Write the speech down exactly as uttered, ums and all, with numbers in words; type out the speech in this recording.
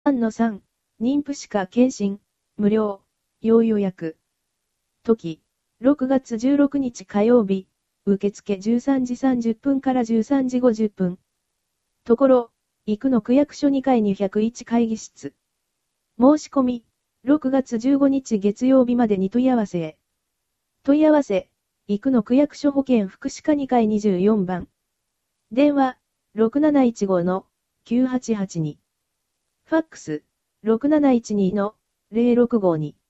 さんのさん、妊婦歯科検診、無料、要予約。時、ろくがつじゅうろくにち火曜日、受付じゅうさんじさんじゅっぷんからじゅうさんじごじゅっぷん。ところ、生野区役所にかいにひゃくいち会議室。申し込み、ろくがつじゅうごにち月曜日までに問い合わせへ。問い合わせ、生野区役所保健福祉課にかいにじゅうよんばん。電話、ろくなないちごのきゅうはちはちに。ファックス、ろくなないちにのゼロろくごに。